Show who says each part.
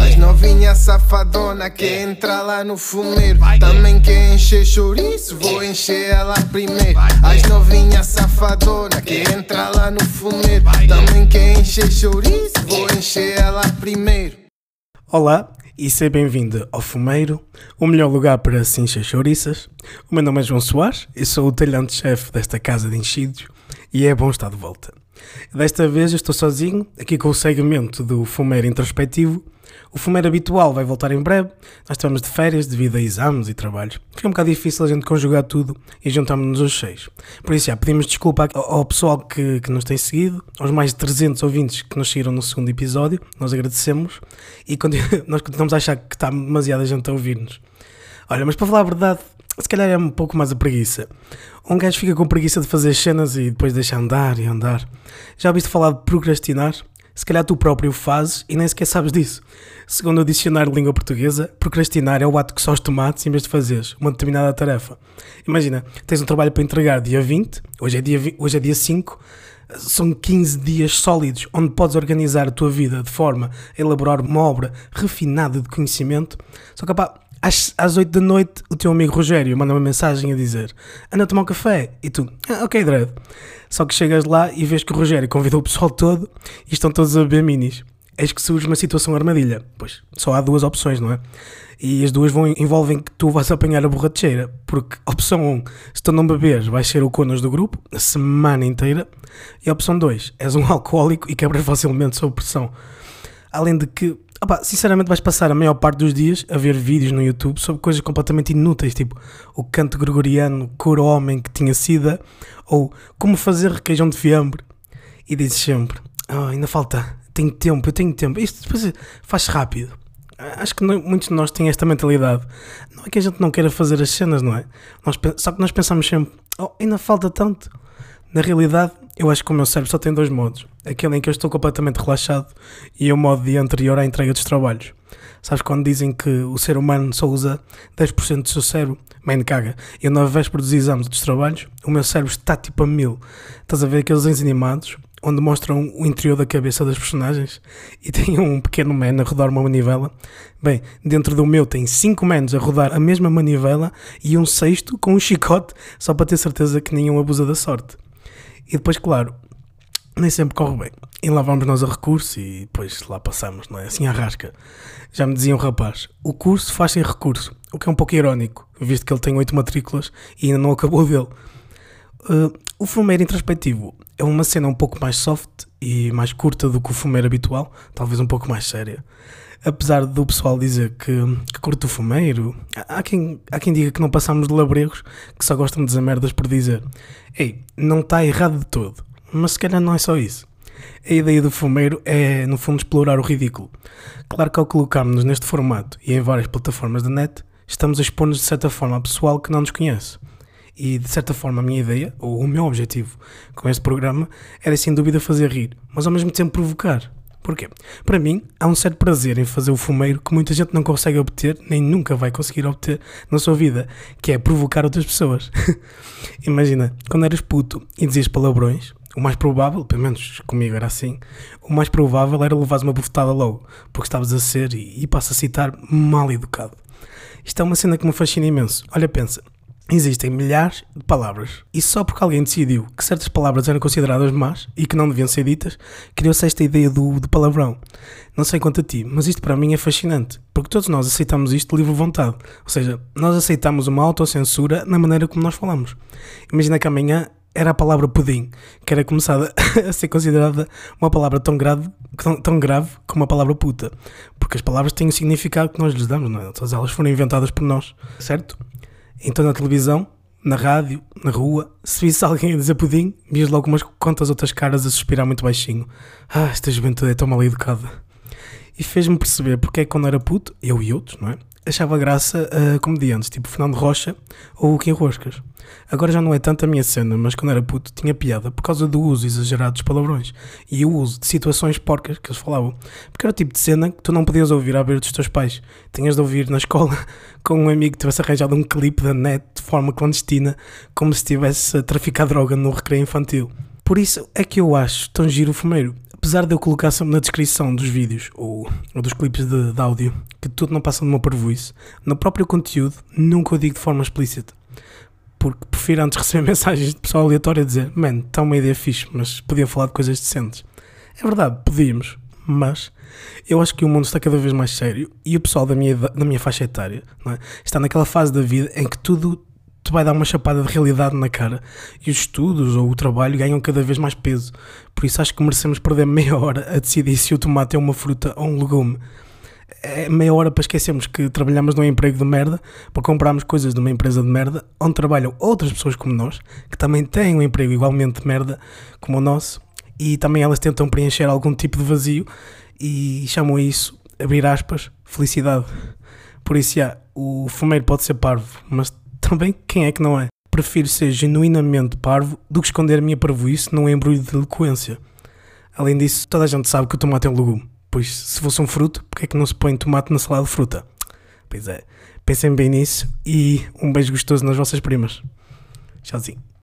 Speaker 1: As novinha safadona quer entrar lá no fumeiro. Também quer encher chouriço, vou encher ela primeiro. As novinha safadona quer entrar lá no fumeiro. Também quer encher chouriço, vou encher ela primeiro.
Speaker 2: Olá e seja bem-vindo ao Fumeiro, o melhor lugar para se encher chouriças. O meu nome é João Soares e sou o talhante-chefe desta casa de enchidos e é bom estar de volta. Desta vez eu estou sozinho, aqui com o segmento do Fumeiro Introspectivo. O Fumeiro habitual vai voltar em breve, nós estamos de férias devido a exames e trabalhos. Fica um bocado difícil a gente conjugar tudo e juntamos-nos os 6. Por isso já pedimos desculpa ao pessoal que nos tem seguido, aos mais de 300 ouvintes que nos seguiram no segundo episódio, nós agradecemos e nós continuamos a achar que está demasiada gente a ouvir-nos. Olha, mas para falar a verdade, se calhar é um pouco mais a preguiça. Um gajo fica com preguiça de fazer cenas e depois deixa andar e andar. Já ouviste falar de procrastinar? Se calhar tu próprio o fazes e nem sequer sabes disso. Segundo o dicionário de língua portuguesa, procrastinar é o ato que só os tomates em vez de fazeres uma determinada tarefa. Imagina, tens um trabalho para entregar dia 20, hoje é dia 5, são 15 dias sólidos onde podes organizar a tua vida de forma a elaborar uma obra refinada de conhecimento. Só que às 8 da noite o teu amigo Rogério manda uma mensagem a dizer: anda a tomar um café, e tu, ok Dredd. Só que chegas lá e vês que o Rogério convidou o pessoal todo e estão todos a beber minis. Eis que surge uma situação armadilha, pois só há duas opções, não é? E as duas envolvem que tu vais apanhar a borracheira, porque opção 1, se tu não beberes vais ser o conas do grupo a semana inteira, e opção 2, és um alcoólico e quebras facilmente sob pressão. Além de que, sinceramente vais passar a maior parte dos dias a ver vídeos no YouTube sobre coisas completamente inúteis, tipo o canto gregoriano, cura o homem que tinha sida, ou como fazer requeijão de fiambre, e dizes sempre, ainda falta, eu tenho tempo, isto depois faz rápido. Acho que muitos de nós têm esta mentalidade. Não é que a gente não queira fazer as cenas, não é? Só que nós pensamos sempre, ainda falta tanto. Na realidade, eu acho que o meu cérebro só tem dois modos. Aquele em que eu estou completamente relaxado e o modo dia anterior à entrega dos trabalhos. Sabes quando dizem que o ser humano só usa 10% do seu cérebro? Man, caga. Eu na véspera dos exames dos trabalhos, o meu cérebro está tipo a 1000. Estás a ver aqueles desenhos animados onde mostram o interior da cabeça das personagens e tem um pequeno man a rodar uma manivela? Bem, dentro do meu tem 5 manos a rodar a mesma manivela e um sexto com um chicote só para ter certeza que nenhum abusa da sorte. E depois, claro, nem sempre corre bem. E lá vamos nós a recurso e depois lá passamos, não é? Assim à rasca. Já me dizia um rapaz, o curso faz sem recurso, o que é um pouco irónico, visto que ele tem 8 matrículas e ainda não acabou dele. O fumeiro introspectivo é uma cena um pouco mais soft e mais curta do que o fumeiro habitual, talvez um pouco mais séria. Apesar do pessoal dizer que curte o fumeiro, há quem diga que não passamos de labregos, que só gostam de dizer merdas por dizer. Ei, não está errado de todo, mas se calhar não é só isso. A ideia do fumeiro é, no fundo, explorar o ridículo. Claro que ao colocarmos-nos neste formato e em várias plataformas da net, estamos a expor-nos de certa forma a pessoal que não nos conhece. E de certa forma a minha ideia, ou o meu objetivo com este programa, era sem dúvida fazer rir, mas ao mesmo tempo provocar. Porquê? Para mim, há um certo prazer em fazer o fumeiro que muita gente não consegue obter, nem nunca vai conseguir obter na sua vida, que é provocar outras pessoas. Imagina, quando eras puto e dizias palavrões, o mais provável, pelo menos comigo era assim, o mais provável era levares uma bufetada logo, porque estavas a ser, e passo a citar, mal educado. Isto é uma cena que me fascina imenso. Olha, pensa. Existem milhares de palavras e só porque alguém decidiu que certas palavras eram consideradas más e que não deviam ser ditas, criou-se esta ideia do palavrão. Não sei quanto a ti, mas isto para mim é fascinante, porque todos nós aceitamos isto de livre vontade, ou seja, nós aceitamos uma autocensura na maneira como nós falamos. Imagina que amanhã era a palavra pudim, que era começada a ser considerada uma palavra tão grave como a palavra puta, porque as palavras têm o significado que nós lhes damos, não é? Todas elas foram inventadas por nós, certo? Então na televisão, na rádio, na rua, se visse alguém a dizer pudim, vias logo umas quantas outras caras a suspirar muito baixinho. Esta juventude é tão mal educada. E fez-me perceber porque é que quando era puto, eu e outros, não é? Achava graça a comediantes tipo Fernando Rocha ou o Kim Roscas. Agora já não é tanto a minha cena, mas quando era puto tinha piada por causa do uso exagerado dos palavrões e o uso de situações porcas que eles falavam. Porque era o tipo de cena que tu não podias ouvir à beira dos teus pais. Tinhas de ouvir na escola com um amigo que tivesse arranjado um clipe da net de forma clandestina, como se estivesse a traficar droga no recreio infantil. Por isso é que eu acho tão giro o fumeiro. Apesar de eu colocar sempre na descrição dos vídeos ou dos clipes de áudio que tudo não passa de uma parvoíce, no próprio conteúdo nunca o digo de forma explícita. Porque prefiro antes receber mensagens de pessoal aleatório a dizer: "Man, está uma ideia fixe, mas podia falar de coisas decentes." É verdade, podíamos, mas eu acho que o mundo está cada vez mais sério e o pessoal da minha faixa etária, não é, está naquela fase da vida em que tudo te vai dar uma chapada de realidade na cara e os estudos ou o trabalho ganham cada vez mais peso. Por isso acho que merecemos perder meia hora a decidir se o tomate é uma fruta ou um legume. É meia hora para esquecermos que trabalhamos num emprego de merda, para comprarmos coisas de uma empresa de merda, onde trabalham outras pessoas como nós, que também têm um emprego igualmente de merda como o nosso, e também elas tentam preencher algum tipo de vazio e chamam isso, abrir aspas, felicidade. Por isso, o fumeiro pode ser parvo, mas também quem é que não é? Prefiro ser genuinamente parvo do que esconder a minha parvoíce num embrulho de eloquência. Além disso, toda a gente sabe que o tomate é um legume, pois se fosse um fruto, porque é que não se põe tomate na salada de fruta? Pois é, pensem bem nisso e um beijo gostoso nas vossas primas. Tchauzinho.